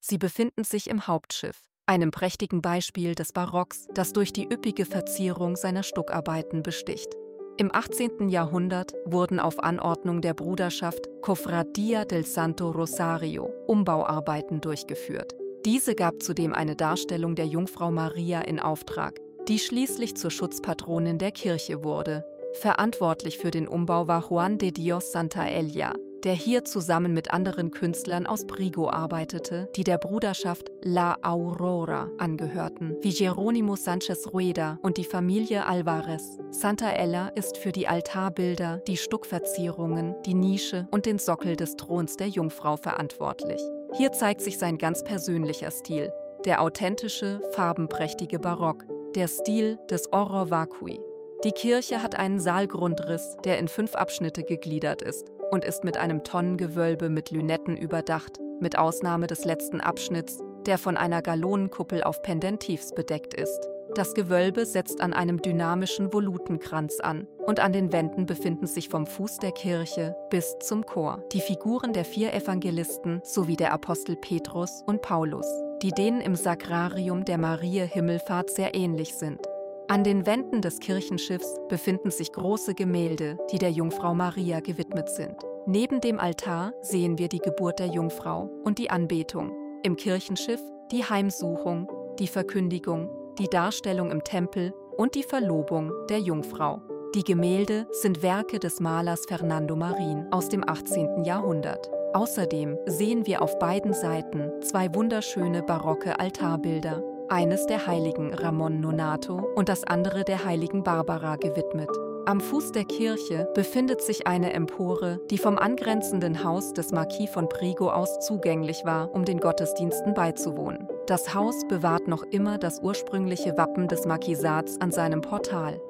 Sie befinden sich im Hauptschiff, einem prächtigen Beispiel des Barocks, das durch die üppige Verzierung seiner Stuckarbeiten besticht. Im 18. Jahrhundert wurden auf Anordnung der Bruderschaft Cofradía del Santo Rosario Umbauarbeiten durchgeführt. Diese gab zudem eine Darstellung der Jungfrau Maria in Auftrag, die schließlich zur Schutzpatronin der Kirche wurde. Verantwortlich für den Umbau war Juan de Dios Santaella, der hier zusammen mit anderen Künstlern aus Prigo arbeitete, die der Bruderschaft La Aurora angehörten, wie Jerónimo Sánchez Rueda und die Familie Álvarez. Santaella ist für die Altarbilder, die Stuckverzierungen, die Nische und den Sockel des Throns der Jungfrau verantwortlich. Hier zeigt sich sein ganz persönlicher Stil, der authentische, farbenprächtige Barock, der Stil des Oro Vacui. Die Kirche hat einen Saalgrundriss, der in 5 Abschnitte gegliedert ist und ist mit einem Tonnengewölbe mit Lünetten überdacht, mit Ausnahme des letzten Abschnitts, der von einer Galonenkuppel auf Pendentifs bedeckt ist. Das Gewölbe setzt an einem dynamischen Volutenkranz an und an den Wänden befinden sich vom Fuß der Kirche bis zum Chor die Figuren der 4 Evangelisten sowie der Apostel Petrus und Paulus, die denen im Sakrarium der Mariä Himmelfahrt sehr ähnlich sind. An den Wänden des Kirchenschiffs befinden sich große Gemälde, die der Jungfrau Maria gewidmet sind. Neben dem Altar sehen wir die Geburt der Jungfrau und die Anbetung. Im Kirchenschiff die Heimsuchung, die Verkündigung, die Darstellung im Tempel und die Verlobung der Jungfrau. Die Gemälde sind Werke des Malers Fernando Marin aus dem 18. Jahrhundert. Außerdem sehen wir auf beiden Seiten 2 wunderschöne barocke Altarbilder, eines der heiligen Ramon Nonato und das andere der heiligen Barbara gewidmet. Am Fuß der Kirche befindet sich eine Empore, die vom angrenzenden Haus des Marquis von Prigo aus zugänglich war, um den Gottesdiensten beizuwohnen. Das Haus bewahrt noch immer das ursprüngliche Wappen des Marquisats an seinem Portal.